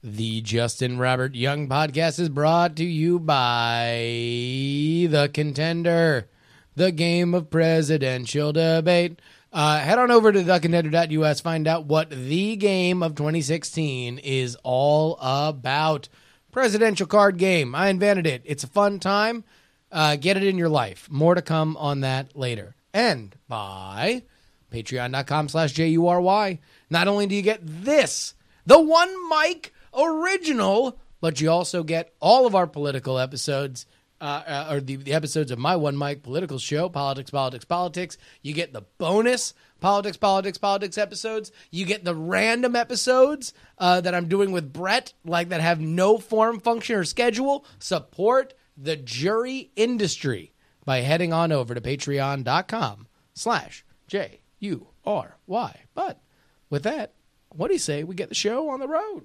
The Justin Robert Young podcast is brought to you by The Contender, the game of presidential debate. Head on over to thecontender.us, find out what the game of 2016 is all about. Presidential card game. I invented it. It's a fun time. Get it in your life. More to come on that later. And by patreon.com/JURY. Not only do you get this, the One Mic original, but you also get all of our political episodes, or the episodes of my One Mic political show, Politics, Politics, Politics. You get the bonus Politics, Politics, Politics episodes. You get the random episodes that I'm doing with Brett, like that have no form, function, or schedule. Support the jury industry by heading on over to patreon.com/JURY. But with that, what do you say we get the show on the road?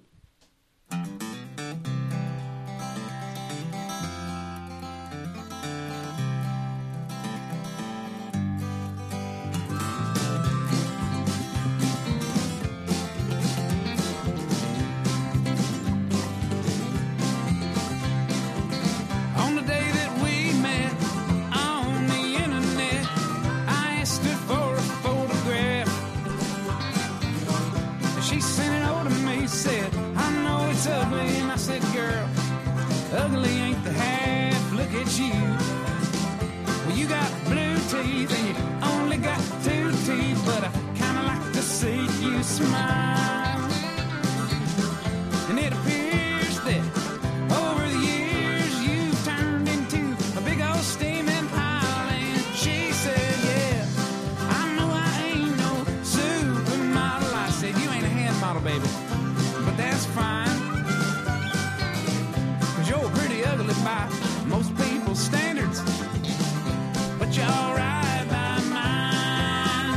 On the day that we met on the internet, I asked her for a photograph. She sent it over to me, said, I know it's ugly. And I said, girl, ugly ain't the half. Look at you. Well, you got blue teeth and you only got 2 teeth, but I kind of like to see you smile. And it appears that over the years you've turned into a big old steaming pile. And she said, yeah, I know I ain't no supermodel. I said, you ain't a hand model, baby, but that's fine, 'cause you're pretty ugly by most people's standards, but you're all right by mine.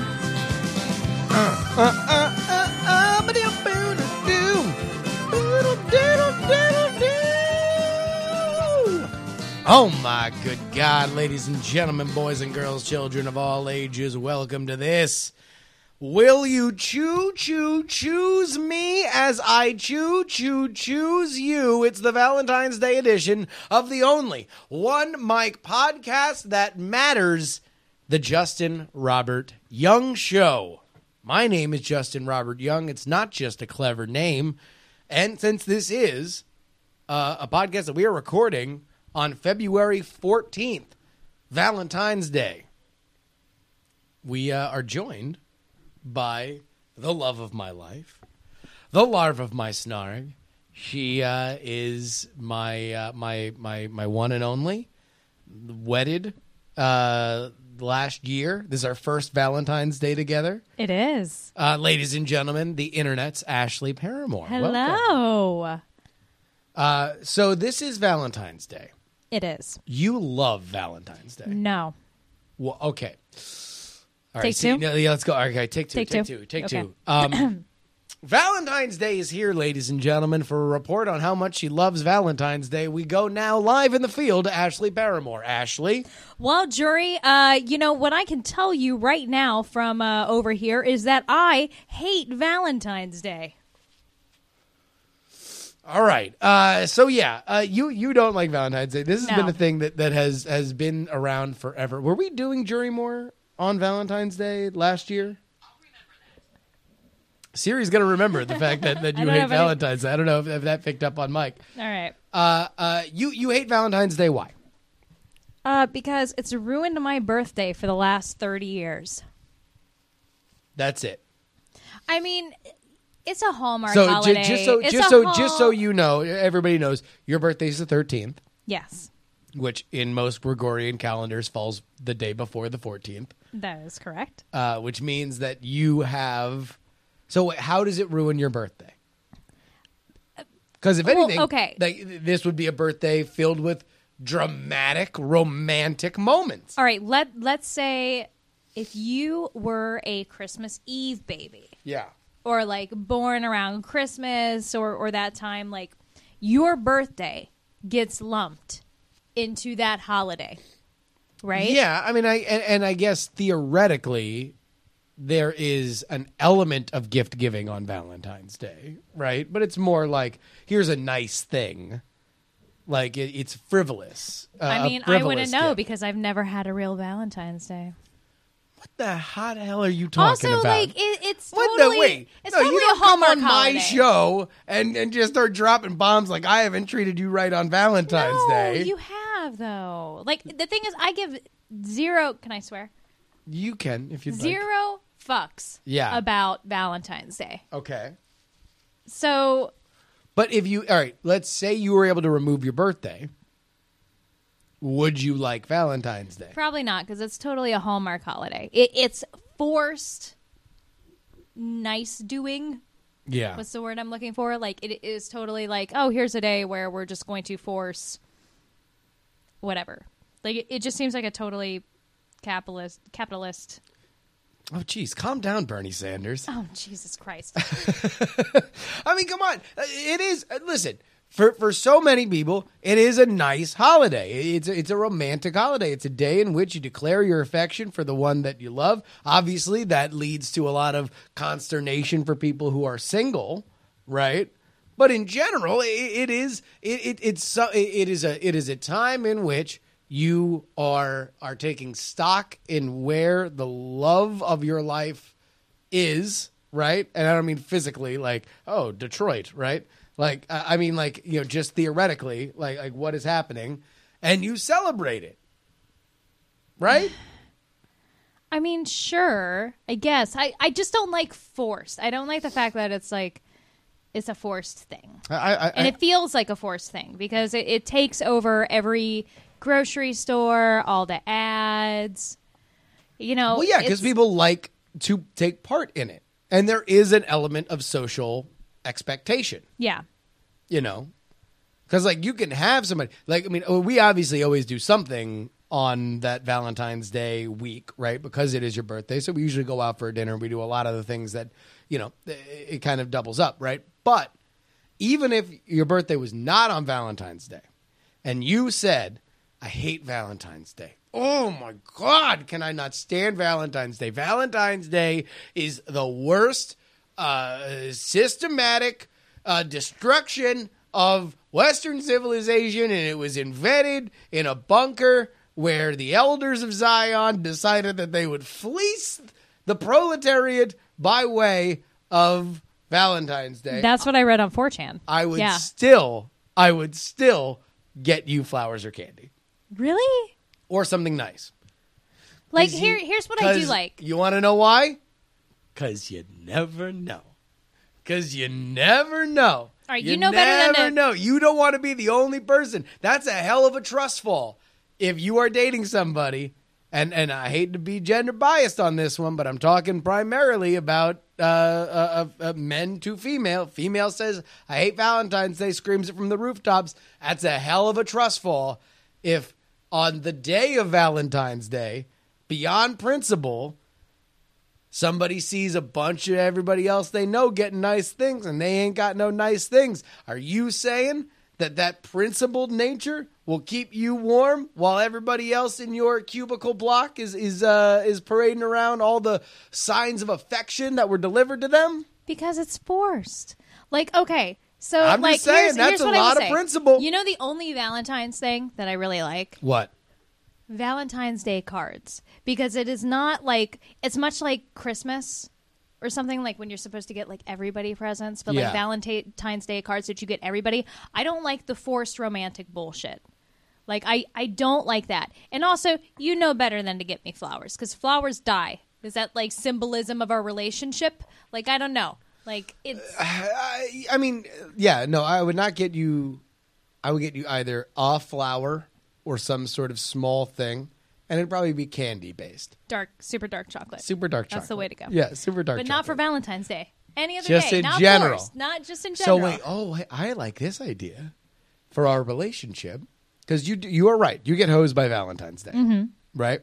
Oh my good God, ladies and gentlemen, boys and girls, children of all ages, welcome to this. Will you choose me as I choose you? It's the Valentine's Day edition of the only One Mic podcast that matters, the Justin Robert Young Show. My name is Justin Robert Young. It's not just a clever name. And since this is a podcast that we are recording on February 14th, Valentine's Day, we are joined by the love of my life, the larva of my snarg. She is my one and only, wedded last year. This is our first Valentine's Day together. It is. Ladies and gentlemen, the internet's Ashley Paramore. Hello. Welcome. So this is Valentine's Day. It is. You love Valentine's Day. No. Well, okay. All Take two? Yeah, let's go. Okay, take two. Take two. Valentine's Day is here, ladies and gentlemen. For a report on how much she loves Valentine's Day, we go now live in the field to Ashley Paramore. Ashley? Well, jury, you know, what I can tell you right now from over here is that I hate Valentine's Day. All right. So yeah, you don't like Valentine's Day. This has been a thing that has been around forever. Were we doing Jury More on Valentine's Day last year? Siri's going to remember the fact that you hate Valentine's Day. I don't know if that picked up on Mike. All right. You hate Valentine's Day. Why? Because it's ruined my birthday for the last 30 years. That's it. I mean, it's a Hallmark so holiday. Just so you know, everybody knows your birthday's the 13th. Yes. Which in most Gregorian calendars falls the day before the 14th. That is correct. Which means that you have... So how does it ruin your birthday? Because if anything, this would be a birthday filled with dramatic, romantic moments. All right, let's say if you were a Christmas Eve baby. Yeah. Or like born around Christmas or that time, like your birthday gets lumped into that holiday, right? Yeah, I mean, I guess theoretically, there is an element of gift giving on Valentine's Day, right? But it's more like, here's a nice thing. Like, it's frivolous. I mean, a I frivolous wouldn't know gift. because I've never had a real Valentine's Day. What the hot hell are you talking Also, about? like, it's What totally, the wait? it's No, totally you don't a Hallmark come on holiday. my show and just start dropping bombs like I haven't treated you right on Valentine's No, Day. you have, though. Like, the thing is, I give zero, can I swear? You can if you'd like. Zero fucks Yeah. about Valentine's Day. Okay. So, But if you, all right, let's say you were able to remove your birthday. Would you like Valentine's Day? probably not because it's totally a Hallmark holiday. It's forced nice doing. Yeah. What's the word I'm looking for? Like, it is totally like, oh, here's a day where we're just going to force whatever. Like, it just seems like a totally capitalist. Oh, geez. Calm down, Bernie Sanders. Oh, Jesus Christ. I mean, come on. It is. Listen, for so many people, it is a nice holiday. It's a romantic holiday. It's a day in which you declare your affection for the one that you love. Obviously, that leads to a lot of consternation for people who are single, right? But in general, it is a time in which you are taking stock in where the love of your life is, right? And I don't mean physically, like, oh, Detroit, right? Like, I mean, like, you know, just theoretically, like what is happening, and you celebrate it, right? I mean, sure, I guess. I just don't like forced. I don't like the fact that it's like, it's a forced thing. And it feels like a forced thing because it takes over every grocery store, all the ads, you know. Well, yeah, because people like to take part in it. And there is an element of social expectation, Yeah. you know? Because, like, you can have somebody, like, I mean, we obviously always do something on that Valentine's Day week, right? Because it is your birthday. So we usually go out for a dinner. We do a lot of the things that, you know, it kind of doubles up, right? But even if your birthday was not on Valentine's Day and you said, I hate Valentine's Day. Oh, my God, can I not stand Valentine's Day? Valentine's Day is the worst systematic destruction of Western civilization, and it was invented in a bunker where the elders of Zion decided that they would fleece the proletariat by way of Valentine's Day. That's what I read on 4chan. I would Yeah. still get you flowers or candy. Really? Or something nice. Like, 'Cause here's what I do 'cause like. You want to know why? Because you never know. Because you never know. All right, you know better than to- know. You don't want to be the only person. That's a hell of a trust fall. If you are dating somebody, and I hate to be gender biased on this one, but I'm talking primarily about men to female. Female says, I hate Valentine's Day, screams it from the rooftops. That's a hell of a trust fall. If on the day of Valentine's Day, beyond principle, somebody sees a bunch of everybody else they know getting nice things and they ain't got no nice things, are you saying that principled nature will keep you warm while everybody else in your cubicle block is parading around all the signs of affection that were delivered to them? Because it's forced. Like, okay, so I'm like, just saying, that's here's a what I will lot of say. principle. You know the only Valentine's thing that I really like? What? Valentine's Day cards. Because it is not like, it's much like Christmas or something, like when you're supposed to get like everybody presents, but Yeah. like Valentine's Day cards that you get everybody. I don't like the forced romantic bullshit. Like, I don't like that. And also, you know better than to get me flowers, because flowers die. Is that like symbolism of our relationship? Like, I don't know. Like, it's... I mean, yeah, no, I would not get you. I would get you either a flower or some sort of small thing, and it'd probably be candy based. super dark chocolate. Super dark chocolate. That's the way to go. Yeah, super dark But chocolate. not for Valentine's Day. Any other Just day. in Not general. forced. Not just in So general. wait, I like this idea for our relationship, because you are right. You get hosed by Valentine's Day, right?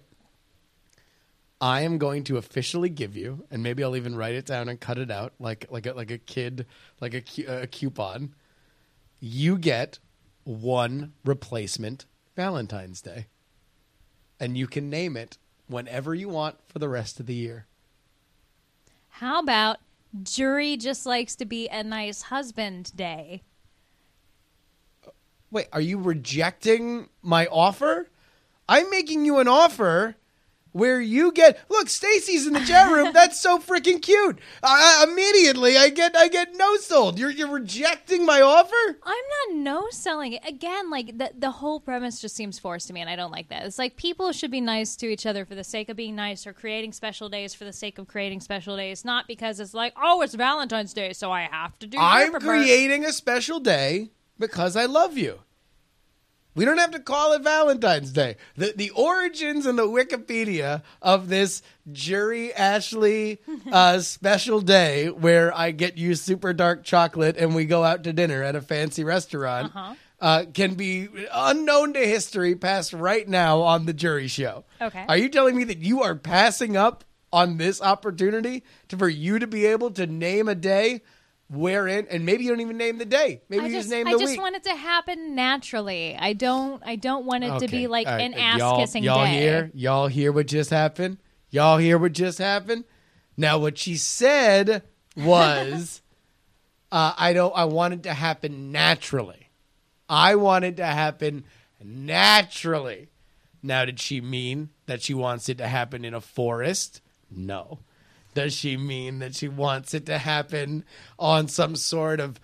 I am going to officially give you, and maybe I'll even write it down and cut it out like a kid, like a coupon. You get one replacement Valentine's Day, and you can name it whenever you want for the rest of the year. How about Jury just likes to be a nice husband day? Wait, are you rejecting my offer? I'm making you an offer where you get... Look, Stacy's in the chat room. That's so freaking cute. Immediately, I get no-sold. You're rejecting my offer? I'm not no-selling it. Again, like, the whole premise just seems forced to me, and I don't like that. It's like people should be nice to each other for the sake of being nice, or creating special days for the sake of creating special days, not because it's like, oh, it's Valentine's Day, so I have to do... I'm creating a special day because I love you. We don't have to call it Valentine's Day. The origins and the Wikipedia of this Jury Ashley special day where I get you super dark chocolate and we go out to dinner at a fancy restaurant can be unknown to history past right now on the Jury Show. Okay. Are you telling me that you are passing up on this opportunity for you to be able to name a day wherein, and maybe you don't even name the day. Maybe you just name the week. I just want it to happen naturally. I don't want it to be like an ass-kissing day. Y'all hear what just happened? Y'all hear what just happened? Now, what she said was, I want it to happen naturally. I want it to happen naturally. Now, did she mean that she wants it to happen in a forest? No. Does she mean that she wants it to happen on some sort of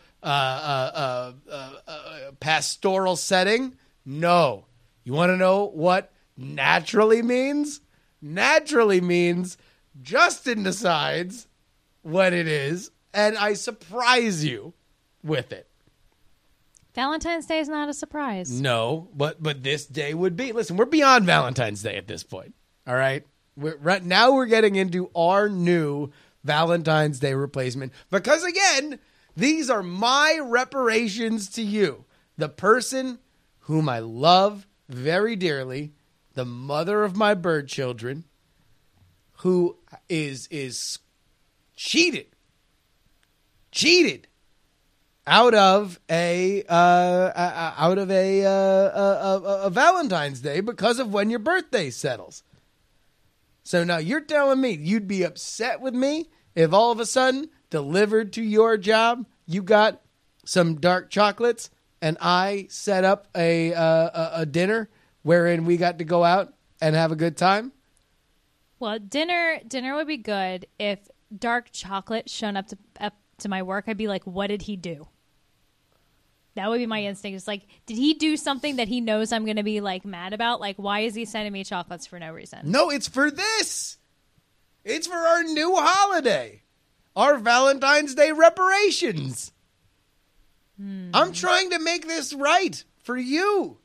pastoral setting? No. You want to know what naturally means? Naturally means Justin decides what it is, and I surprise you with it. Valentine's Day is not a surprise. No, but this day would be. Listen, we're beyond Valentine's Day at this point, all right? Right now we're getting into our new Valentine's Day replacement because, again, these are my reparations to you. The person whom I love very dearly, the mother of my bird children, who is cheated out of a Valentine's Day because of when your birthday settles. So now you're telling me you'd be upset with me if all of a sudden, delivered to your job, you got some dark chocolates and I set up a dinner wherein we got to go out and have a good time? Well, dinner would be good if dark chocolate shown up to my work. I'd be like, what did he do? That would be my instinct. It's like, did he do something that he knows I'm going to be like mad about? Like, why is he sending me chocolates for no reason? No, it's for this. It's for our new holiday. Our Valentine's Day reparations. I'm trying to make this right for you.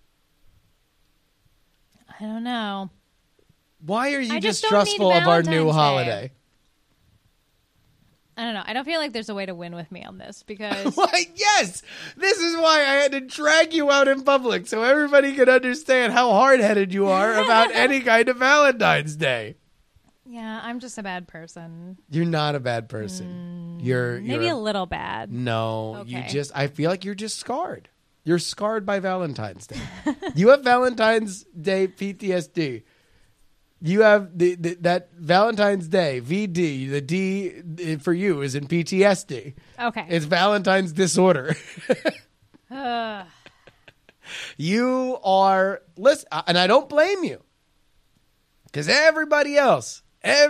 I don't know. Why are you distrustful of our new holiday? I don't know. I don't feel like there's a way to win with me on this because... Why, yes! This is why I had to drag you out in public so everybody could understand how hard-headed you are about any kind of Valentine's Day. Yeah, I'm just a bad person. You're not a bad person. You're maybe a little bad. No, okay. I feel like you're just scarred. You're scarred by Valentine's Day. You have Valentine's Day PTSD. You have that Valentine's Day, VD, the D for you is in PTSD. Okay. It's Valentine's disorder. You are, listen, and I don't blame you. Because everybody else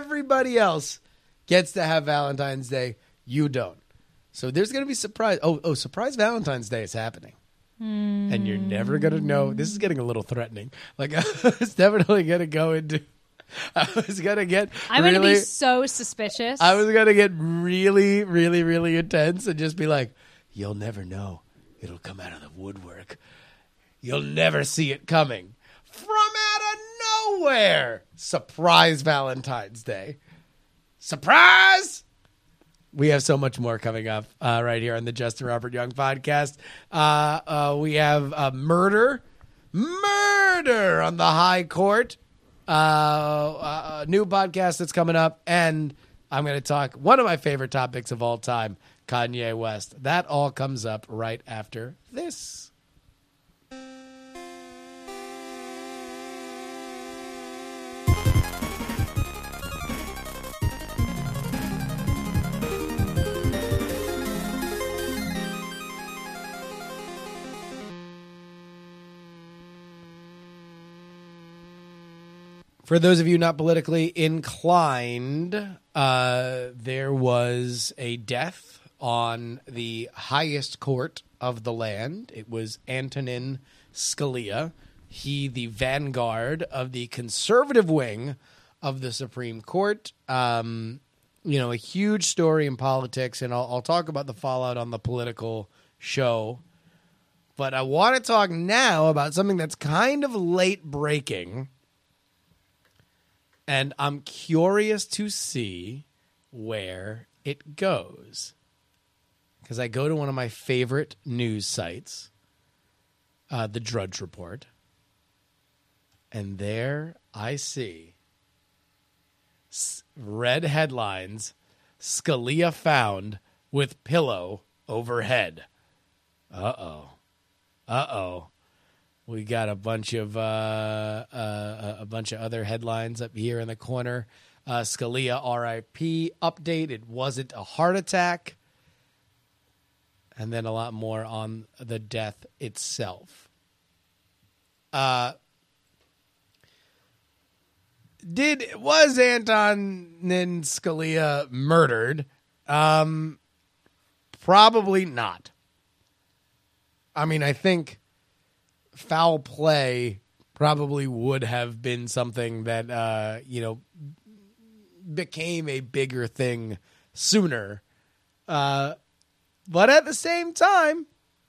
gets to have Valentine's Day. You don't. So there's going to be surprise. Oh, surprise Valentine's Day is happening. And you're never going to know. This is getting a little threatening. Like, it's definitely going to go into... I'm going to be so suspicious. I was going to get really, really, really intense and just be like, you'll never know. It'll come out of the woodwork. You'll never see it coming. From out of nowhere. Surprise Valentine's Day. Surprise! We have so much more coming up right here on the Justin Robert Young podcast. We have murder on the high court. A new podcast that's coming up, and I'm going to talk one of my favorite topics of all time, Kanye West. That all comes up right after this. For those of you not politically inclined, there was a death on the highest court of the land. It was Antonin Scalia. He, the vanguard of the conservative wing of the Supreme Court. A huge story in politics, and I'll talk about the fallout on the political show. But I want to talk now about something that's kind of late breaking. And I'm curious to see where it goes. Because I go to one of my favorite news sites, the Drudge Report. And there I see red headlines, Scalia found with pillow overhead. Uh-oh. We got a bunch of other headlines up here in the corner. Scalia RIP update. It wasn't a heart attack. And then a lot more on the death itself. Was Antonin Scalia murdered? Probably not. I mean, I think foul play probably would have been something that, became a bigger thing sooner. But at the same time,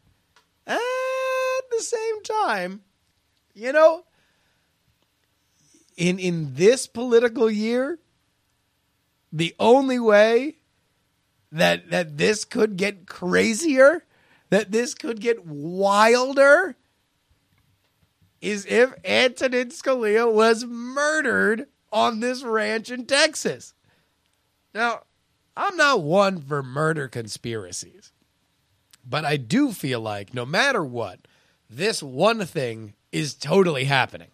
in this political year, the only way that this could get crazier, that this could get wilder, is if Antonin Scalia was murdered on this ranch in Texas. Now, I'm not one for murder conspiracies, but I do feel like no matter what, this one thing is totally happening.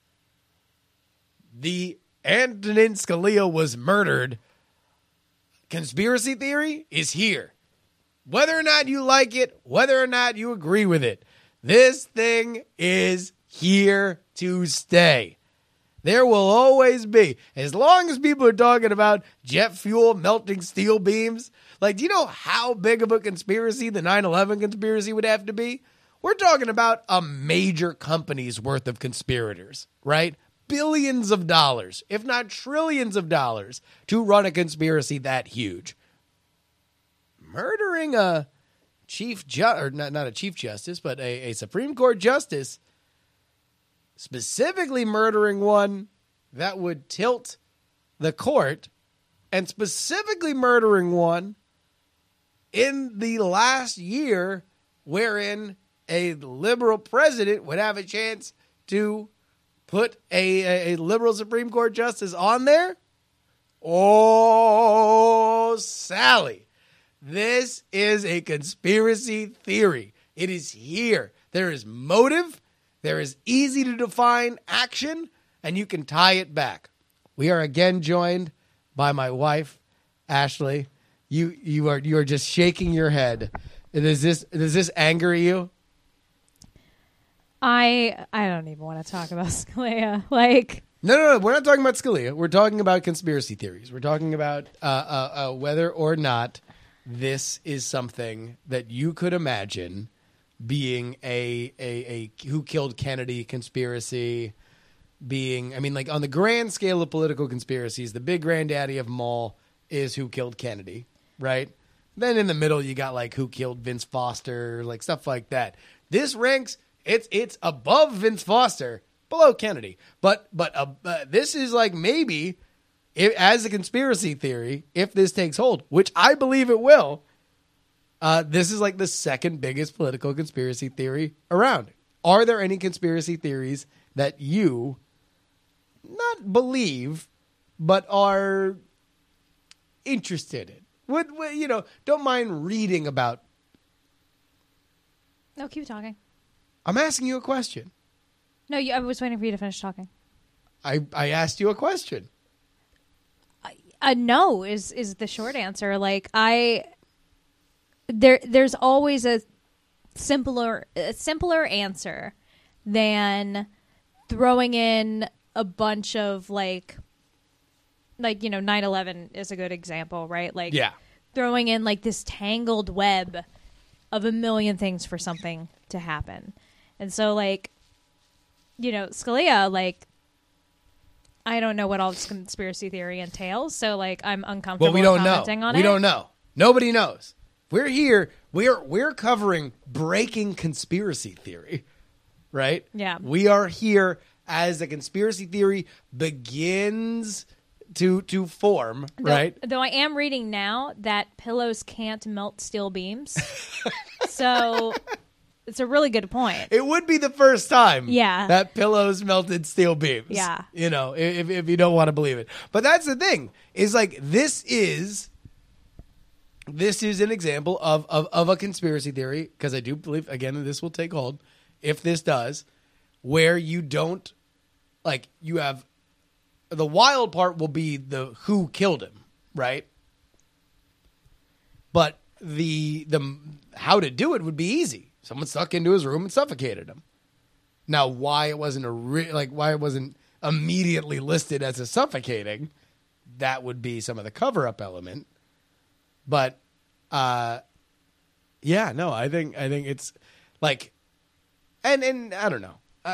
The Antonin Scalia was murdered conspiracy theory is here. Whether or not you like it, whether or not you agree with it, this thing is here to stay. There will always be, as long as people are talking about jet fuel melting steel beams. Like, do you know how big of a conspiracy the 9/11 conspiracy would have to be? We're talking about a major company's worth of conspirators, right? Billions of dollars, if not trillions of dollars, to run a conspiracy that huge. Murdering a not a chief justice, but a Supreme Court justice, specifically murdering one that would tilt the court, and specifically murdering one in the last year wherein a liberal president would have a chance to put a liberal Supreme Court justice on there. Oh, Sally. This is a conspiracy theory. It is here. There is motive. There is easy to define action, and you can tie it back. We are again joined by my wife, Ashley. You are just shaking your head. Does this anger you? I don't even want to talk about Scalia. Like, no, we're not talking about Scalia. We're talking about conspiracy theories. We're talking about whether or not this is something that you could imagine being a who killed Kennedy conspiracy, being, I mean, like on the grand scale of political conspiracies, the big granddaddy of them all is who killed Kennedy, right? Then in the middle, you got like who killed Vince Foster, like stuff like that. This ranks, it's above Vince Foster, below Kennedy. But this is like maybe, as a conspiracy theory, if this takes hold, which I believe it will, this is like the second biggest political conspiracy theory around. Are there any conspiracy theories that you not believe, but are interested in? Would don't mind reading about? No, keep talking. I'm asking you a question. No, I was waiting for you to finish talking. I asked you a question. No is the short answer. Like there's always a simpler answer than throwing in a bunch of like 9/11 is a good example, right? Like throwing in like this tangled web of a million things for something to happen. And so like, Scalia, like, I don't know what all this conspiracy theory entails, so like I'm uncomfortable commenting on it. We don't know. Nobody knows. We're here. We're covering breaking conspiracy theory, right? Yeah. We are here as the conspiracy theory begins to form, right? Though I am reading now that pillows can't melt steel beams. So it's a really good point. It would be the first time that pillows melted steel beams. Yeah. If you don't want to believe it. But that's the thing, is like this is an example of a conspiracy theory, because I do believe, again, that this will take hold, if this does, where you don't, like, you have, the wild part will be the who killed him, right? But the how to do it would be easy. Someone stuck into his room and suffocated him. Now, why it wasn't why it wasn't immediately listed as a suffocating, that would be some of the cover-up element. But, I think it's like, and I don't know,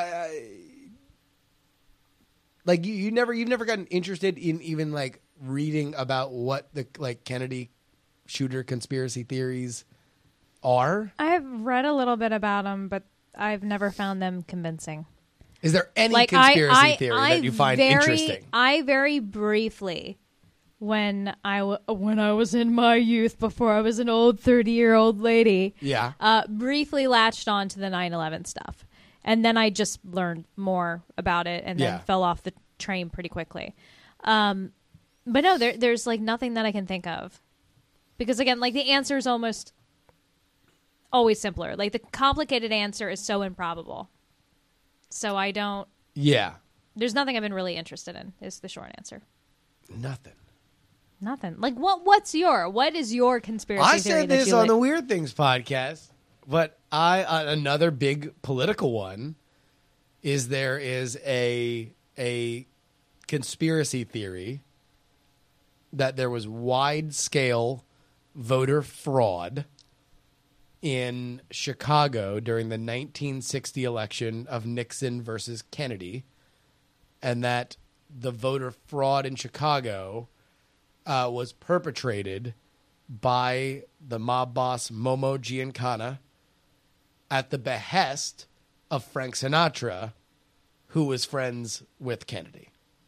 like you've never gotten interested in even like reading about what the like Kennedy shooter conspiracy theories are. I've read a little bit about them, but I've never found them convincing. Is there any conspiracy theory that you find interesting? I very briefly, when I was in my youth, before I was an old 30-year-old lady, briefly latched on to the 9/11 stuff. And then I just learned more about it and then fell off the train pretty quickly. But no, there's like nothing that I can think of. Because again, like the answer is almost always simpler. Like the complicated answer is so improbable. So I don't... Yeah. There's nothing I've been really interested in, is the short answer. Nothing. Like what is your conspiracy theory? I said this on the Weird Things podcast, but another big political one is there is a conspiracy theory that there was wide-scale voter fraud in Chicago during the 1960 election of Nixon versus Kennedy, and that the voter fraud in Chicago was perpetrated by the mob boss Momo Giancana at the behest of Frank Sinatra, who was friends with Kennedy.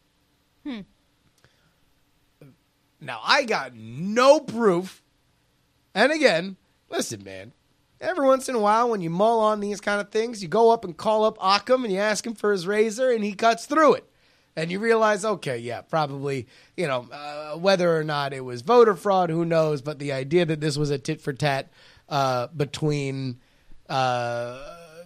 Now, I got no proof. And again, listen, man, every once in a while when you mull on these kind of things, you go up and call up Occam and you ask him for his razor and he cuts through it. And you realize, okay, yeah, probably, whether or not it was voter fraud, who knows? But the idea that this was a tit for tat between, Frank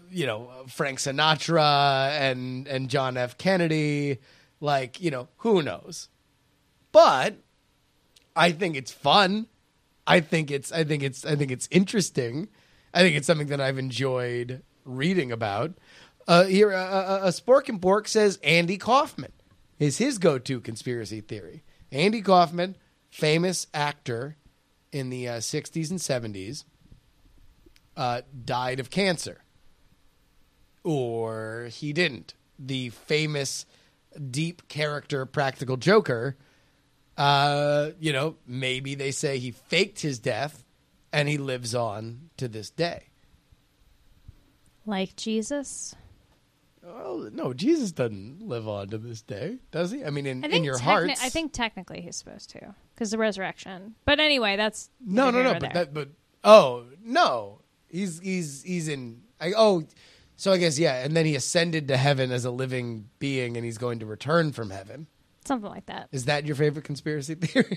Sinatra and John F. Kennedy, like, who knows? But I think it's fun. I think it's interesting. I think it's something that I've enjoyed reading about. Here, a Spork and Pork says Andy Kaufman is his go-to conspiracy theory. Andy Kaufman, famous actor in the 60s and 70s, died of cancer. Or he didn't. The famous deep character Practical Joker, maybe they say he faked his death and he lives on to this day. Like Jesus? Well, no, Jesus doesn't live on to this day, does he? I mean, in your hearts. I think technically he's supposed to, because the resurrection. But anyway, that's no. He's in. So I guess and then he ascended to heaven as a living being, and he's going to return from heaven. Something like that. Is that your favorite conspiracy theory?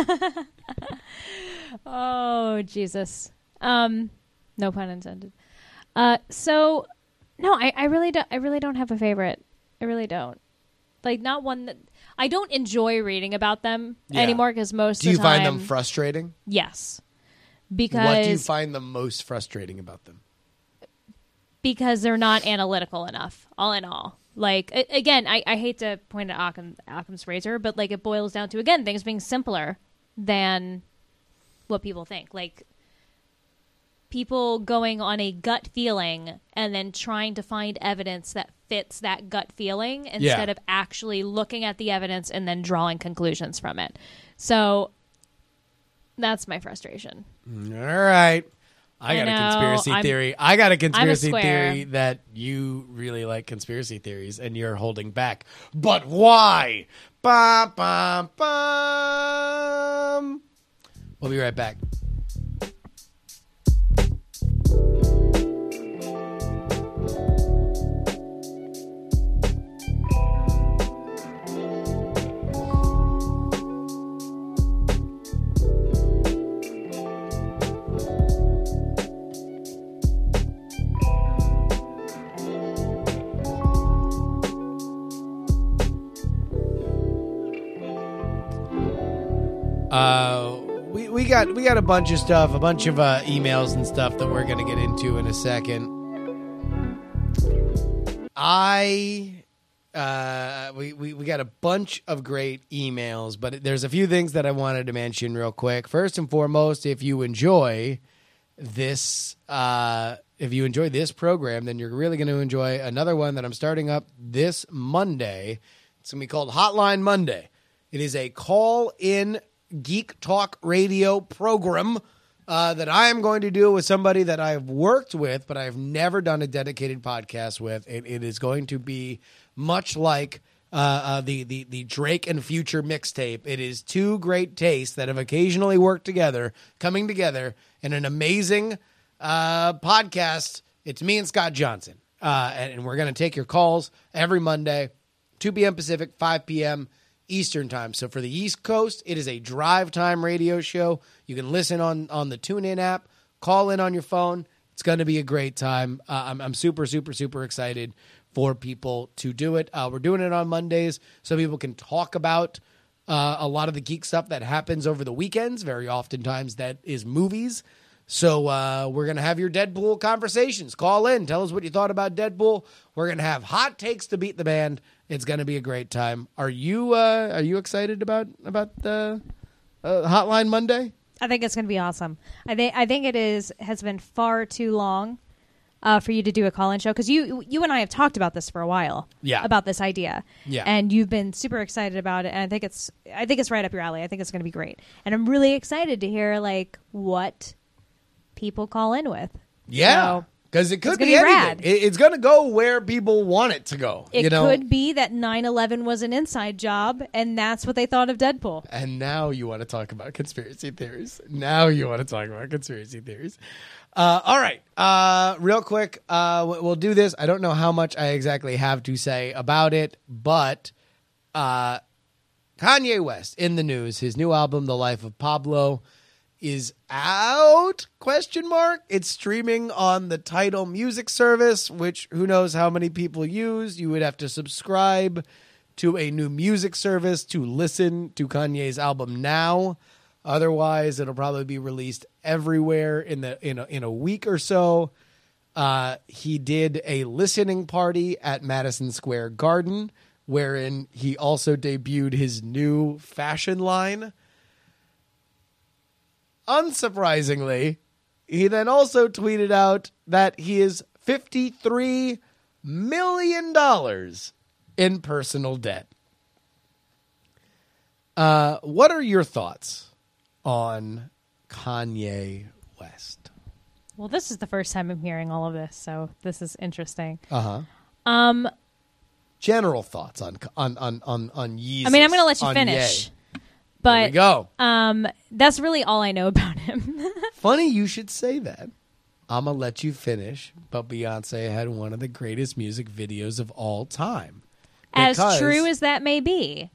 Oh, Jesus. No pun intended. So. No, I really don't have a favorite. I really don't. Like, not one that... I don't enjoy reading about them anymore, because most of the time... Do you find them frustrating? Yes. Because... What do you find the most frustrating about them? Because they're not analytical enough, all in all. Like, again, I hate to point at Occam's razor, but like it boils down to, again, things being simpler than what people think. Like people going on a gut feeling and then trying to find evidence that fits that gut feeling instead of actually looking at the evidence and then drawing conclusions from it. So that's my frustration. All right. I got a conspiracy theory. I got a conspiracy theory that you really like conspiracy theories and you're holding back. But why? Bum, bum, bum. We'll be right back. We got a bunch of stuff, a bunch of emails and stuff that we're going to get into in a second. We got a bunch of great emails, but there's a few things that I wanted to mention real quick. First and foremost, if you enjoy this program, then you're really going to enjoy another one that I'm starting up this Monday. It's going to be called Hotline Monday. It is a call-in Geek Talk radio program that I am going to do with somebody that I've worked with, but I've never done a dedicated podcast with. It is going to be much like the Drake and Future mixtape. It is two great tastes that have occasionally worked together, coming together in an amazing podcast. It's me and Scott Johnson, and we're going to take your calls every Monday, 2 p.m. Pacific, 5 p.m. Eastern time. So for the East Coast, it is a drive time radio show. You can listen on the TuneIn app, call in on your phone. It's going to be a great time. I'm super, super, super excited for people to do it. We're doing it on Mondays so people can talk about a lot of the geek stuff that happens over the weekends. Very oftentimes that is movies. So we're going to have your Deadpool conversations. Call in. Tell us what you thought about Deadpool. We're going to have hot takes to beat the band. It's going to be a great time. Are you excited about the Hotline Monday? I think it's going to be awesome. I think it has been far too long for you to do a call-in show, because you and I have talked about this for a while. Yeah. About this idea. Yeah. And you've been super excited about it, and I think it's right up your alley. I think it's going to be great, and I'm really excited to hear like what people call in with. Yeah. So, because it could be anything. Rad. It's going to go where people want it to go. It could be that 9/11 was an inside job, and that's what they thought of Deadpool. And now you want to talk about conspiracy theories. All right. Real quick, we'll do this. I don't know how much I exactly have to say about it, but Kanye West in the news. His new album, The Life of Pablo, is out? ? It's streaming on the Tidal music service, which who knows how many people use. You would have to subscribe to a new music service to listen to Kanye's album now. Otherwise, it'll probably be released everywhere in a week or so. He did a listening party at Madison Square Garden, wherein he also debuted his new fashion line. Unsurprisingly, he then also tweeted out that he is $53 million in personal debt. What are your thoughts on Kanye West? Well, this is the first time I'm hearing all of this, so this is interesting. General thoughts on Yeezus. I mean, I'm going to let you finish. Ye. But there we go. That's really all I know about him. Funny you should say that. I'm going to let you finish, but Beyonce had one of the greatest music videos of all time. As true as that may be.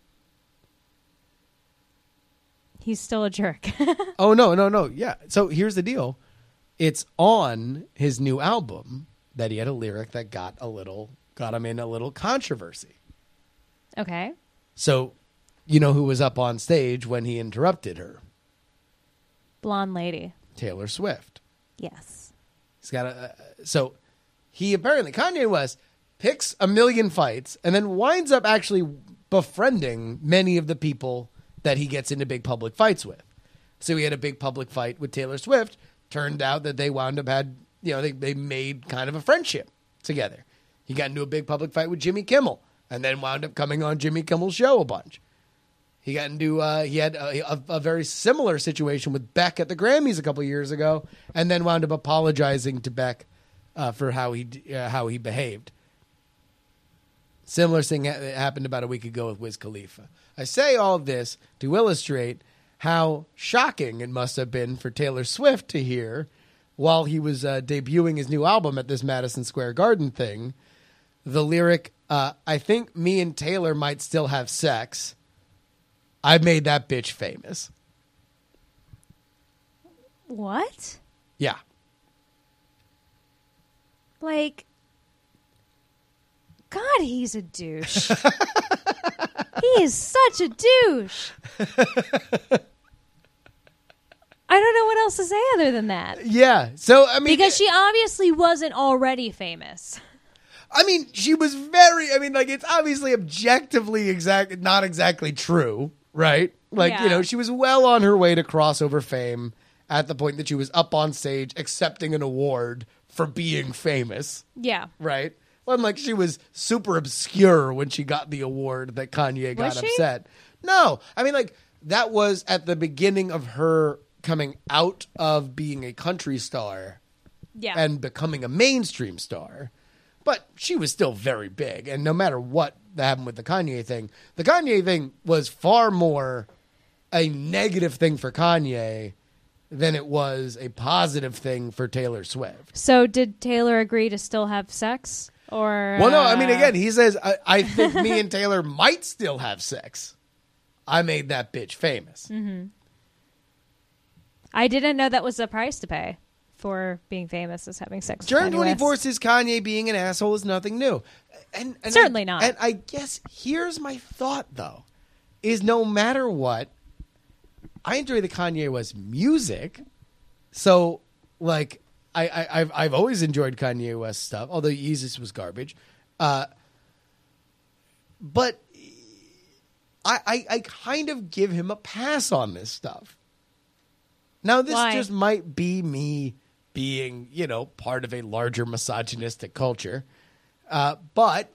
He's still a jerk. Oh, no. Yeah. So here's the deal. It's on his new album that he had a lyric that got him in a little controversy. Okay. So, you know who was up on stage when he interrupted her? Blonde lady. Taylor Swift. Yes. He's got Kanye West picks a million fights, and then winds up actually befriending many of the people that he gets into big public fights with. So he had a big public fight with Taylor Swift. Turned out that they wound up they made kind of a friendship together. He got into a big public fight with Jimmy Kimmel, and then wound up coming on Jimmy Kimmel's show a bunch. He got into he had a very similar situation with Beck at the Grammys a couple years ago, and then wound up apologizing to Beck for how he behaved. Similar thing happened about a week ago with Wiz Khalifa. I say all of this to illustrate how shocking it must have been for Taylor Swift to hear while he was debuting his new album at this Madison Square Garden thing, the lyric, I think me and Taylor might still have sex. I made that bitch famous. What? Yeah. Like, God, he's a douche. He is such a douche. I don't know what else to say other than that. Yeah. So, I mean, because she obviously wasn't already famous. I mean, she was very, it's obviously objectively not exactly true, right? She was well on her way to crossover fame at the point that she was up on stage accepting an award for being famous. Yeah. Right? Well, she was super obscure when she got the award that Kanye got upset. No. That was at the beginning of her coming out of being a country star and becoming a mainstream star. But she was still very big. And no matter what happened with the Kanye thing was far more a negative thing for Kanye than it was a positive thing for Taylor Swift. So did Taylor agree to still have sex? Or well, no, again, he says, I think me and Taylor might still have sex. I made that bitch famous. Mm-hmm. I didn't know that was the price to pay for being famous, is having sex with Turn Kanye 24 West. says Kanye being an asshole is nothing new. And Certainly not. And I guess here's my thought, though, is no matter what, I enjoy the Kanye West music. So, I've always enjoyed Kanye West stuff, although Yeezus was garbage. But I kind of give him a pass on this stuff. Now, this just might be me being, part of a larger misogynistic culture. But,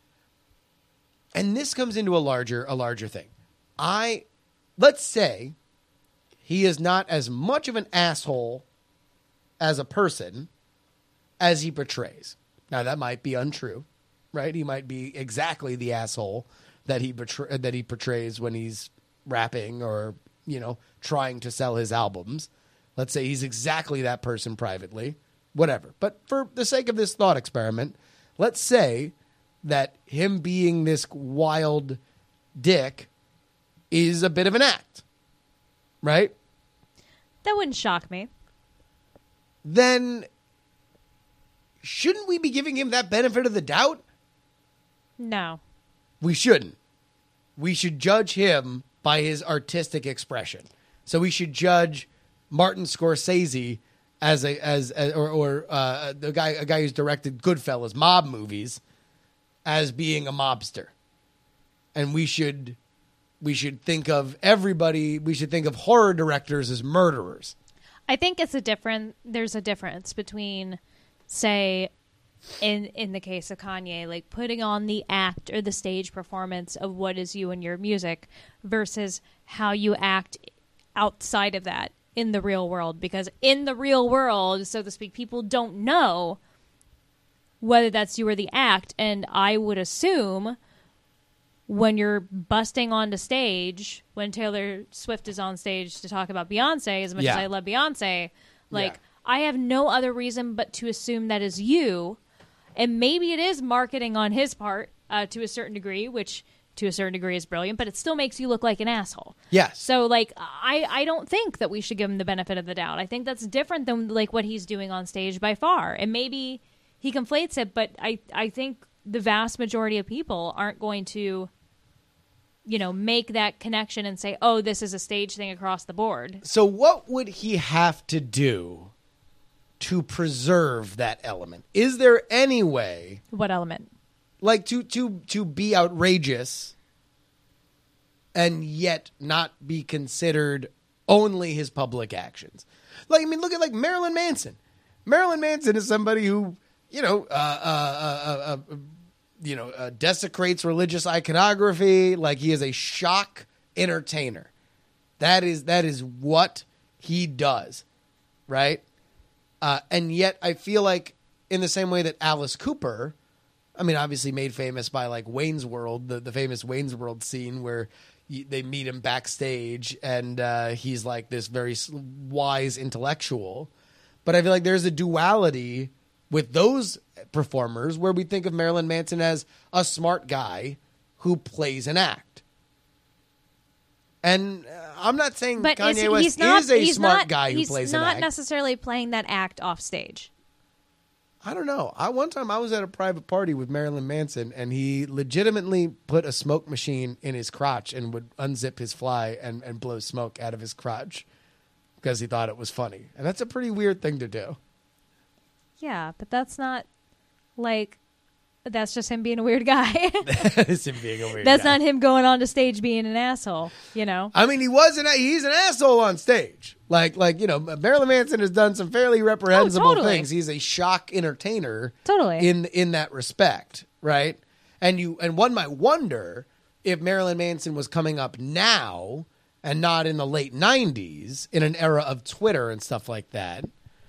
and this comes into a larger thing. Let's say he is not as much of an asshole as a person as he portrays. Now, that might be untrue, right? He might be exactly the asshole that he portrays when he's rapping or, trying to sell his albums. Let's say he's exactly that person privately, whatever. But for the sake of this thought experiment, let's say that him being this wild dick is a bit of an act, right? That wouldn't shock me. Then shouldn't we be giving him that benefit of the doubt? No. We shouldn't. We should judge him by his artistic expression. So we should judge Martin Scorsese as a guy who's directed Goodfellas mob movies as being a mobster. And we should think of everybody, we should think of horror directors as murderers. I think there's a difference between, say, in the case of Kanye, putting on the act or the stage performance of what is you and your music versus how you act outside of that in the real world. Because in the real world, so to speak, people don't know whether that's you or the act. And I would assume when you're busting onto stage, when Taylor Swift is on stage to talk about Beyonce, as much as I love Beyonce, I have no other reason but to assume that is you. And maybe it is marketing on his part to a certain degree, which to a certain degree is brilliant, but it still makes you look like an asshole. Yes. So, I don't think that we should give him the benefit of the doubt. I think that's different than, what he's doing on stage by far. And maybe he conflates it, but I think the vast majority of people aren't going to, make that connection and say, oh, this is a stage thing across the board. So what would he have to do to preserve that element? Is there any way? What element? Like to be outrageous and yet not be considered only his public actions. Like, I mean, look at like Marilyn Manson. Marilyn Manson is somebody who, desecrates religious iconography. Like, he is a shock entertainer. That is what he does, right? And yet I feel like in the same way that Alice Cooper, I mean, obviously made famous by like Wayne's World, the famous Wayne's World scene where they meet him backstage and he's like this very wise intellectual. But I feel like there's a duality with those performers where we think of Marilyn Manson as a smart guy who plays an act. And I'm not saying but Kanye West is a smart guy who plays an act. He's not necessarily playing that act off stage. I don't know. One time I was at a private party with Marilyn Manson, and he legitimately put a smoke machine in his crotch and would unzip his fly and blow smoke out of his crotch because he thought it was funny. And that's a pretty weird thing to do. Yeah, but that's not like... That's just him being a weird guy. That is him being a weird guy. That's not him going on to stage being an asshole, you know? I mean, he's an asshole on stage. Like Marilyn Manson has done some fairly reprehensible things. He's a shock entertainer. Totally. In that respect, right? And one might wonder if Marilyn Manson was coming up now and not in the late 90s in an era of Twitter and stuff like that.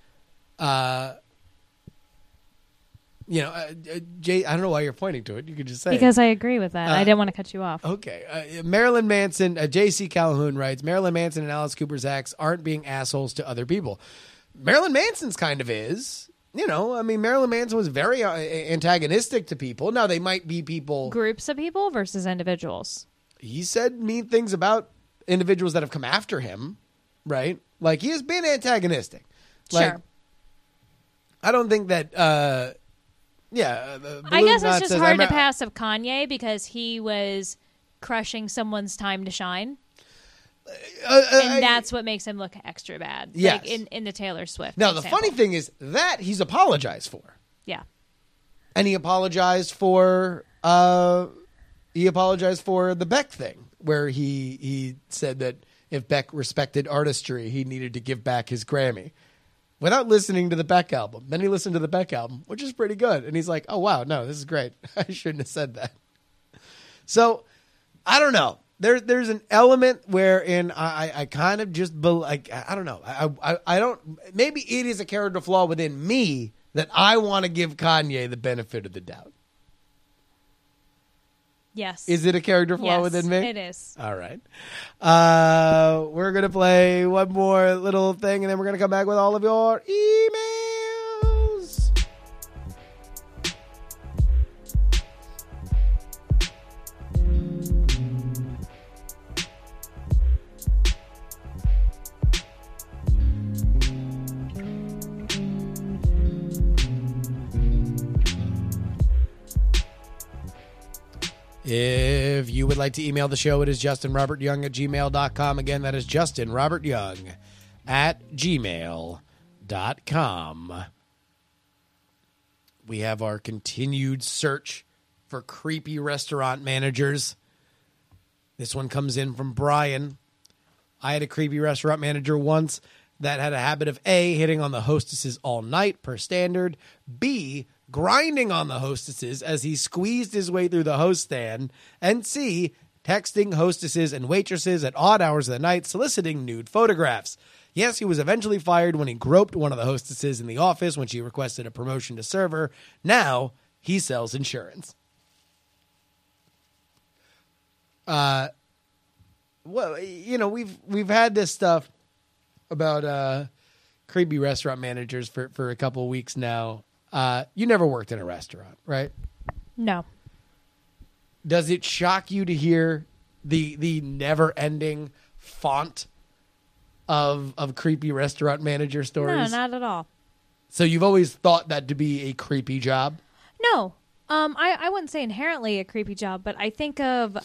Jay, I don't know why you're pointing to it. You could just say because I agree with that. I didn't want to cut you off. Okay. Marilyn Manson, J.C. Calhoun writes, Marilyn Manson and Alice Cooper's acts aren't being assholes to other people. Marilyn Manson's kind of is. Marilyn Manson was very antagonistic to people. Now, they might be people... Groups of people versus individuals. He said mean things about individuals that have come after him, right? Like, he has been antagonistic. Like, sure. I don't think that... I guess it's just hard to pass of Kanye because he was crushing someone's time to shine. And that's what makes him look extra bad. Yes. Like in the Taylor Swift Now, example. the funny thing is that he's apologized for. Yeah. And he apologized for the Beck thing, where he said that if Beck respected artistry, he needed to give back his Grammy. Without listening to the Beck album. Then he listened to the Beck album, which is pretty good. And he's like, oh, wow, no, this is great. I shouldn't have said that. So, I don't know. There's an element wherein I kind of just, I don't know. I don't, maybe it is a character flaw within me that I want to give Kanye the benefit of the doubt. Yes. Is it a character flaw within me? It is. All right. We're going to play one more little thing, and then we're going to come back with all of your emails. If you would like to email the show, it is justinrobertyoung@gmail.com. Again, that is justinrobertyoung@gmail.com. We have our continued search for creepy restaurant managers. This one comes in from Brian. I had a creepy restaurant manager once that had a habit of A, hitting on the hostesses all night per standard, B, grinding on the hostesses as he squeezed his way through the host stand, and C, texting hostesses and waitresses at odd hours of the night soliciting nude photographs. Yes, he was eventually fired when he groped one of the hostesses in the office when she requested a promotion to server. Now he sells insurance. Well, we've had this stuff about creepy restaurant managers for a couple of weeks now. You never worked in a restaurant, right? No. Does it shock you to hear the never-ending font of creepy restaurant manager stories? No, not at all. So you've always thought that to be a creepy job? No. I wouldn't say inherently a creepy job, but I think of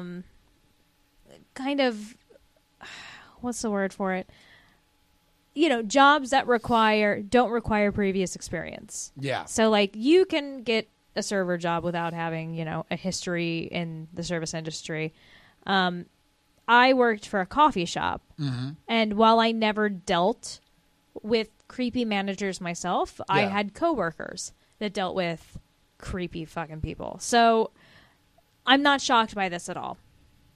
kind of, what's the word for it? Jobs that don't require previous experience. Yeah. So, like, you can get a server job without having, a history in the service industry. I worked for a coffee shop. Mm-hmm. And while I never dealt with creepy managers myself, I had coworkers that dealt with creepy fucking people. So I'm not shocked by this at all.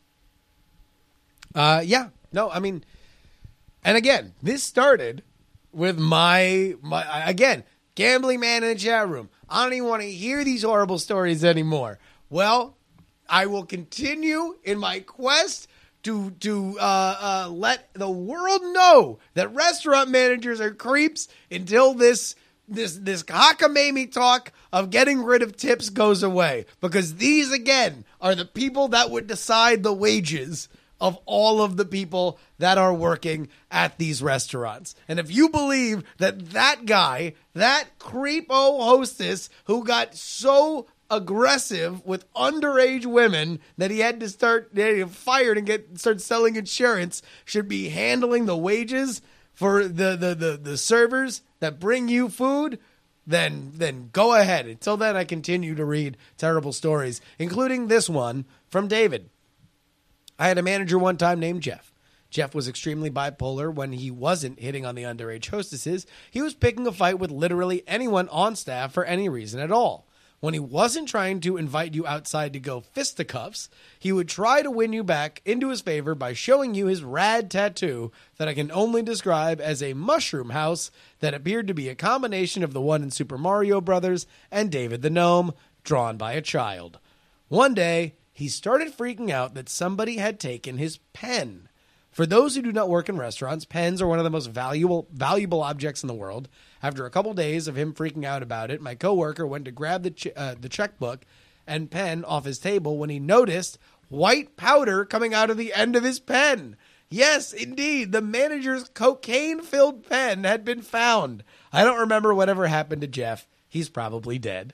Yeah. No, I mean, and again, this started with my again, gambling man in the chat room. I don't even want to hear these horrible stories anymore. Well, I will continue in my quest to let the world know that restaurant managers are creeps until this cockamamie talk of getting rid of tips goes away. Because these, again, are the people that would decide the wages of all of the people that are working at these restaurants. And if you believe that guy, that creepo hostess who got so aggressive with underage women that he had to start getting fired and start selling insurance, should be handling the wages for the servers that bring you food, then go ahead. Until then, I continue to read terrible stories, including this one from David. I had a manager one time named Jeff. Jeff was extremely bipolar. When he wasn't hitting on the underage hostesses, he was picking a fight with literally anyone on staff for any reason at all. When he wasn't trying to invite you outside to go fisticuffs, he would try to win you back into his favor by showing you his rad tattoo that I can only describe as a mushroom house that appeared to be a combination of the one in Super Mario Brothers and David the Gnome, drawn by a child. One day, he started freaking out that somebody had taken his pen. For those who do not work in restaurants, pens are one of the most valuable objects in the world. After a couple days of him freaking out about it, my coworker went to grab the checkbook and pen off his table when he noticed white powder coming out of the end of his pen. Yes, indeed, the manager's cocaine-filled pen had been found. I don't remember whatever happened to Jeff. He's probably dead.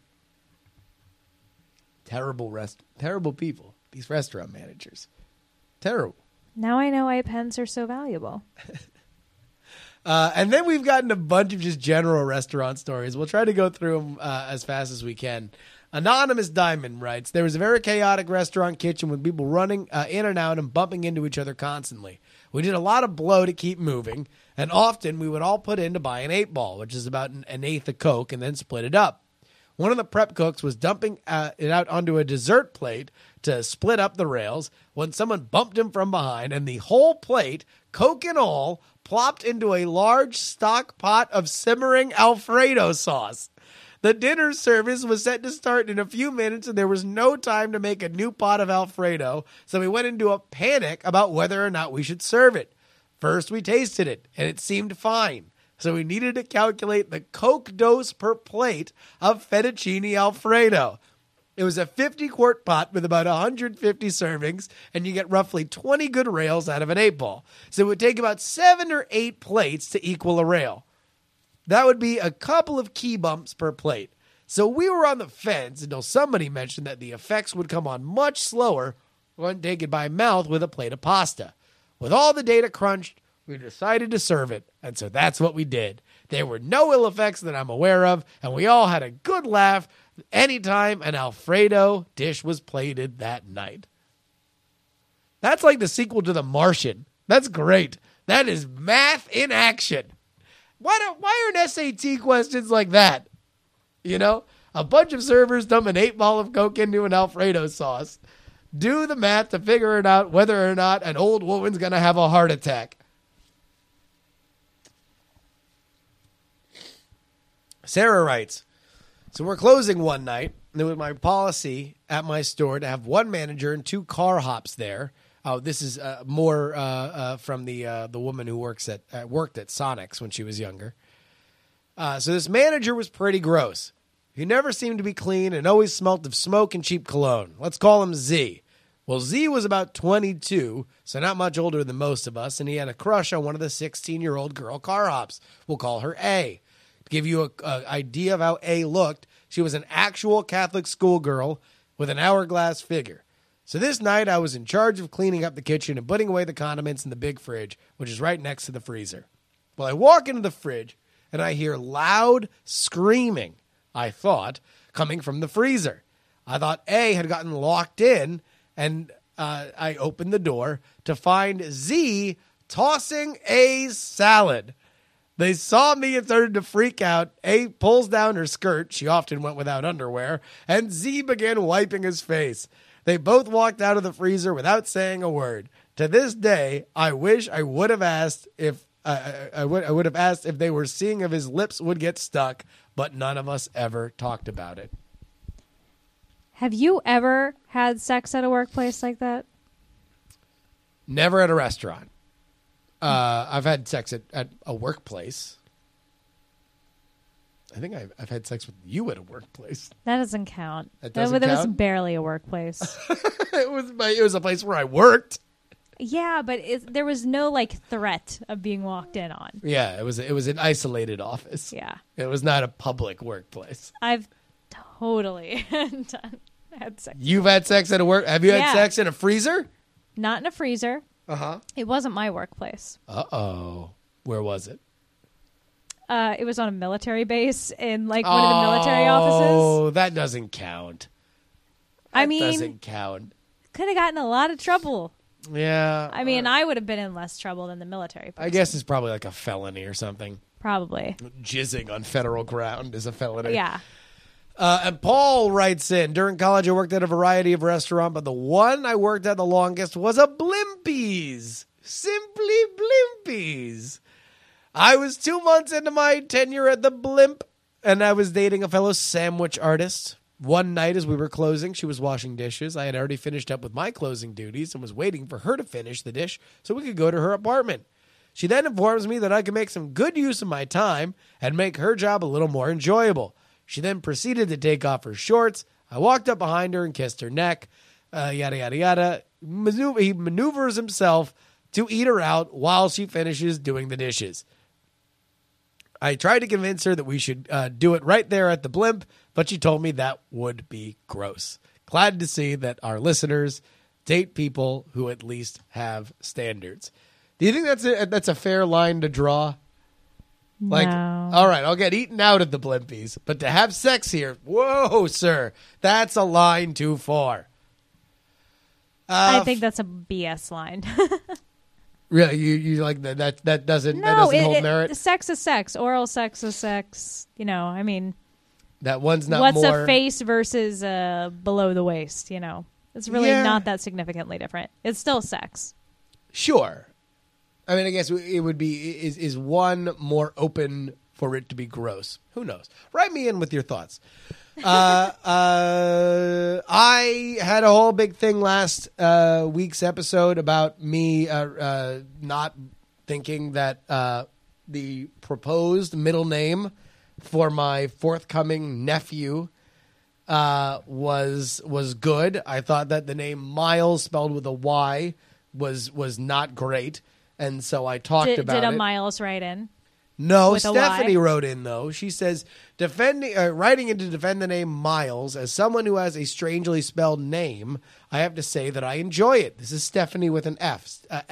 Terrible people, these restaurant managers. Terrible. Now I know why pens are so valuable. And then we've gotten a bunch of just general restaurant stories. We'll try to go through them as fast as we can. Anonymous Diamond writes, there was a very chaotic restaurant kitchen with people running in and out and bumping into each other constantly. We did a lot of blow to keep moving, and often we would all put in to buy an 8-ball, which is about an eighth of Coke, and then split it up. One of the prep cooks was dumping it out onto a dessert plate to split up the rails when someone bumped him from behind, and the whole plate, Coke and all, plopped into a large stock pot of simmering Alfredo sauce. The dinner service was set to start in a few minutes, and there was no time to make a new pot of Alfredo, so we went into a panic about whether or not we should serve it. First, we tasted it, and it seemed fine. So we needed to calculate the Coke dose per plate of fettuccine Alfredo. It was a 50-quart pot with about 150 servings, and you get roughly 20 good rails out of an 8-ball. So it would take about 7 or 8 plates to equal a rail. That would be a couple of key bumps per plate. So we were on the fence until somebody mentioned that the effects would come on much slower when taken by mouth with a plate of pasta. With all the data crunched, we decided to serve it, and so that's what we did. There were no ill effects that I'm aware of, and we all had a good laugh anytime an Alfredo dish was plated that night. That's like the sequel to The Martian. That's great. That is math in action. Why aren't SAT questions like that? You know, a bunch of servers dump an 8-ball of Coke into an Alfredo sauce. Do the math to figure it out whether or not an old woman's going to have a heart attack. Sarah writes, so we're closing one night, and it was my policy at my store to have one manager and 2 car hops there. Oh, this is more from the woman who worked at Sonic's when she was younger. So this manager was pretty gross. He never seemed to be clean and always smelt of smoke and cheap cologne. Let's call him Z. Well, Z was about 22, so not much older than most of us, and he had a crush on one of the 16-year-old girl car hops. We'll call her A. To give you an idea of how A looked, she was an actual Catholic schoolgirl with an hourglass figure. So this night, I was in charge of cleaning up the kitchen and putting away the condiments in the big fridge, which is right next to the freezer. Well, I walk into the fridge, and I hear loud screaming I thought, coming from the freezer. I thought A had gotten locked in, and I opened the door to find Z tossing A's salad. They saw me and started to freak out. A pulls down her skirt. She often went without underwear. And Z began wiping his face. They both walked out of the freezer without saying a word. To this day, I wish I would have asked if I would have asked if they were seeing if his lips would get stuck, but none of us ever talked about it. Have you ever had sex at a workplace like that? Never at a restaurant. I've had sex at a workplace. I think I've had sex with you at a workplace. That doesn't count. That was barely a workplace. It was a place where I worked. Yeah, but there was no threat of being walked in on. Yeah, it was an isolated office. Yeah, it was not a public workplace. I've totally had sex. You've had sex at a work? Have you had sex in a freezer? Not in a freezer. It wasn't my workplace. Uh-oh. Where was it? It was on a military base in one of the military offices. Oh, that doesn't count. That doesn't count. Could have gotten a lot of trouble. Yeah. I would have been in less trouble than the military person. I guess it's probably like a felony or something. Probably. Jizzing on federal ground is a felony. Yeah. And Paul writes in, during college I worked at a variety of restaurants, but the one I worked at the longest was a Blimpies. Simply Blimpies. I was 2 months into my tenure at the Blimp, and I was dating a fellow sandwich artist. One night as we were closing, she was washing dishes. I had already finished up with my closing duties and was waiting for her to finish the dish so we could go to her apartment. She then informs me that I can make some good use of my time and make her job a little more enjoyable. She then proceeded to take off her shorts. I walked up behind her and kissed her neck. Yada, yada, yada. He maneuvers himself to eat her out while she finishes doing the dishes. I tried to convince her that we should do it right there at the Blimp, but she told me that would be gross. Glad to see that our listeners date people who at least have standards. Do you think that's a fair line to draw? No. All right, I'll get eaten out at the Blimpies, but to have sex here, whoa, sir, that's a line too far. I think that's a BS line. Really, you like that? That doesn't hold merit. Sex is sex. Oral sex is sex. That one's not. What's more... a face versus below the waist? It's really not that significantly different. It's still sex. Sure. I guess it would be, is one more open for it to be gross? Who knows? Write me in with your thoughts. I had a whole big thing last week's episode about me not thinking that the proposed middle name for my forthcoming nephew was good. I thought that the name Miles, spelled with a Y, was not great. And so I talked about it. Did a Miles write in? No, Stephanie wrote in, though. She says, writing in to defend the name Miles, as someone who has a strangely spelled name, I have to say that I enjoy it. This is Stephanie with an F,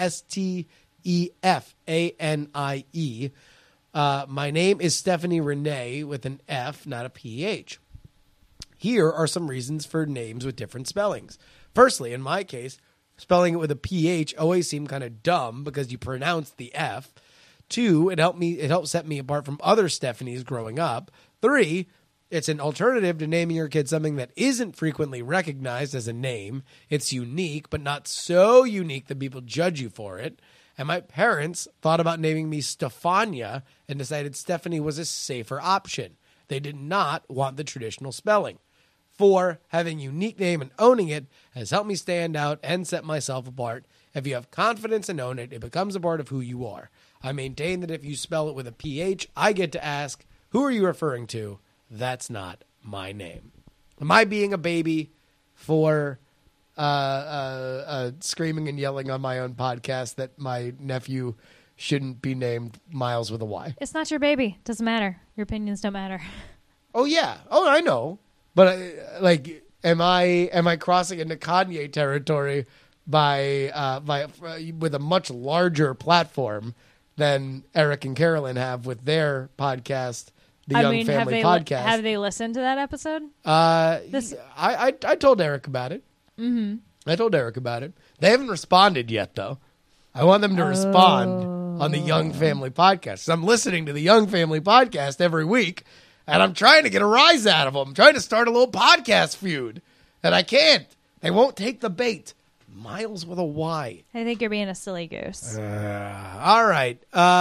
Stefanie. My name is Stephanie Renee with an F, not a PH. Here are some reasons for names with different spellings. Firstly, in my case, spelling it with a PH always seemed kind of dumb because you pronounce the F. 2, it helped set me apart from other Stephanies growing up. 3, it's an alternative to naming your kid something that isn't frequently recognized as a name. It's unique, but not so unique that people judge you for it. And my parents thought about naming me Stefania and decided Stephanie was a safer option. They did not want the traditional spelling. 4, having a unique name and owning it has helped me stand out and set myself apart. If you have confidence and own it, it becomes a part of who you are. I maintain that if you spell it with a PH, I get to ask, who are you referring to? That's not my name. Am I being a baby for screaming and yelling on my own podcast that my nephew shouldn't be named Miles with a Y? It's not your baby. Doesn't matter. Your opinions don't matter. Oh, yeah. Oh, I know. But, am I crossing into Kanye territory by with a much larger platform than Eric and Carolyn have with their podcast the Young Family podcast. Have they listened to that episode? I told Eric about it. Mm-hmm. I told Eric about it. They haven't responded yet, though. I want them to respond on the Young Family podcast. So I'm listening to the Young Family podcast every week, and I'm trying to get a rise out of them. I'm trying to start a little podcast feud, and I can't. They won't take the bait. Miles with a Y. I think you're being a silly goose. All right.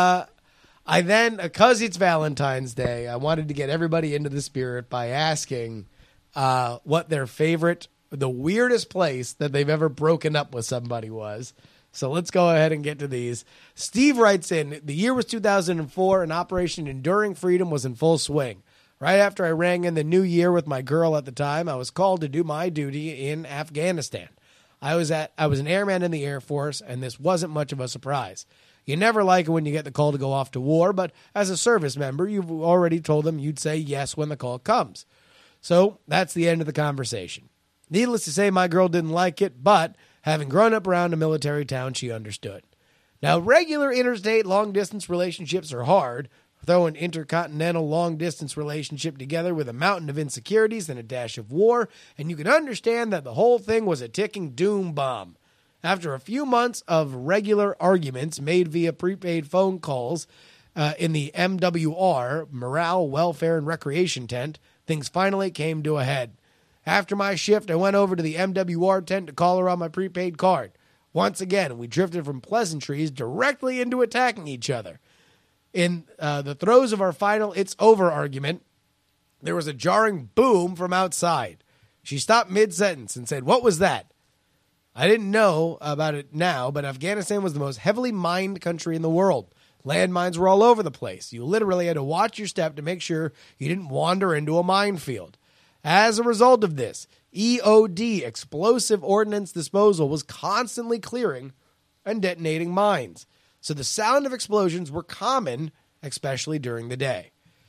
I then, because it's Valentine's Day, I wanted to get everybody into the spirit by asking what their favorite, the weirdest place that they've ever broken up with somebody was. So let's go ahead and get to these. Steve writes in, the year was 2004 and Operation Enduring Freedom was in full swing. Right after I rang in the new year with my girl at the time, I was called to do my duty in Afghanistan. I was an airman in the Air Force, and this wasn't much of a surprise. You never like it when you get the call to go off to war, but as a service member, you've already told them you'd say yes when the call comes. So that's the end of the conversation. Needless to say, my girl didn't like it, but having grown up around a military town, she understood. Now, regular interstate long-distance relationships are hard. Throw an intercontinental long-distance relationship together with a mountain of insecurities and a dash of war, and you can understand that the whole thing was a ticking doom bomb. After a few months of regular arguments made via prepaid phone calls in the MWR, Morale, Welfare, and Recreation tent, things finally came to a head. After my shift, I went over to the MWR tent to call her on my prepaid card. Once again, we drifted from pleasantries directly into attacking each other. In the throes of our final "it's over" argument, there was a jarring boom from outside. She stopped mid-sentence and said, "What was that?" I didn't know about it now, but Afghanistan was the most heavily mined country in the world. Landmines were all over the place. You literally had to watch your step to make sure you didn't wander into a minefield. As a result of this, EOD, Explosive Ordnance Disposal, was constantly clearing and detonating mines. So the sound of explosions were common, especially during the day.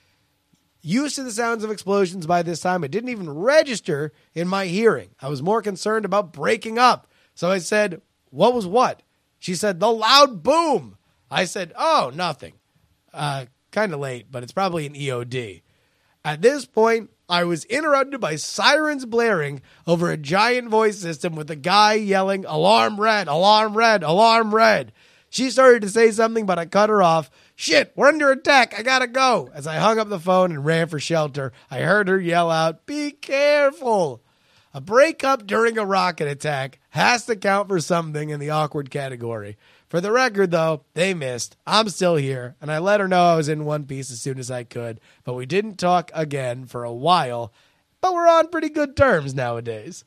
Used to the sounds of explosions by this time, it didn't even register in my hearing. I was more concerned about breaking up. So I said, "What was what?" She said, "The loud boom." I said, "Oh, nothing." Kind of late, but it's probably an EOD. At this point, I was interrupted by sirens blaring over a giant voice system with a guy yelling, "Alarm red, alarm red, alarm red." She started to say something, but I cut her off. "Shit, we're under attack. I gotta go." As I hung up the phone and ran for shelter, I heard her yell out, "Be careful." A breakup during a rocket attack has to count for something in the awkward category. For the record, though, they missed. I'm still here, and I let her know I was in one piece as soon as I could, but we didn't talk again for a while, but we're on pretty good terms nowadays.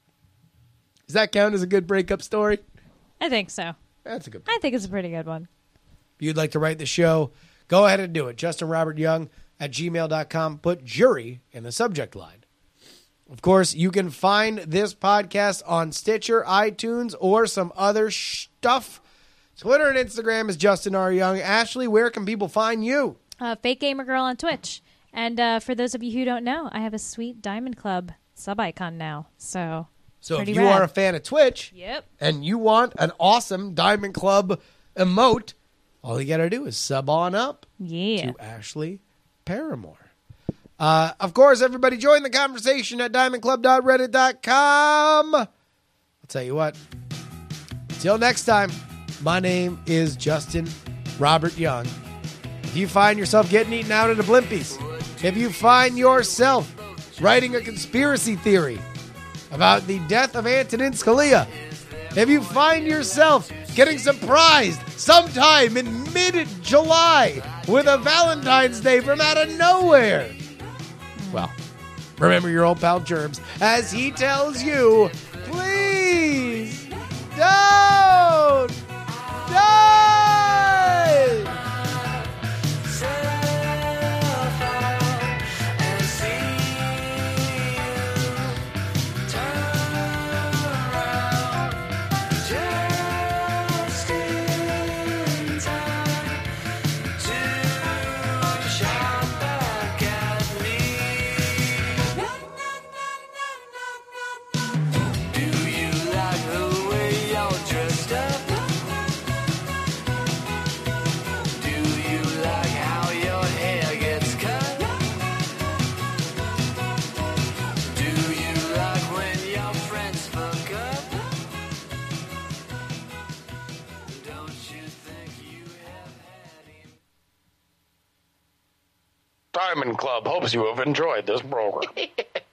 Does that count as a good breakup story? I think so. That's a good I think it's a pretty good one. If you'd like to write the show, go ahead and do it. JustinRobertYoung@gmail.com. Put jury in the subject line. Of course, you can find this podcast on Stitcher, iTunes, or some other stuff. Twitter and Instagram is Justin R. Young. Ashley, where can people find you? Fake Gamer Girl on Twitch. And for those of you who don't know, I have a sweet Diamond Club sub-icon now. So if you are a fan of Twitch, yep, and you want an awesome Diamond Club emote, all you got to do is sub on up to Ashley Paramore. Of course, everybody join the conversation at diamondclub.reddit.com. I'll tell you what. Until next time, my name is Justin Robert Young. If you find yourself getting eaten out at the Blimpies, if you find yourself writing a conspiracy theory about the death of Antonin Scalia, if you find yourself getting surprised sometime in mid-July with a Valentine's Day from out of nowhere, well, remember your old pal Gerbs as he tells you, please don't die! Diamond Club hopes you have enjoyed this program.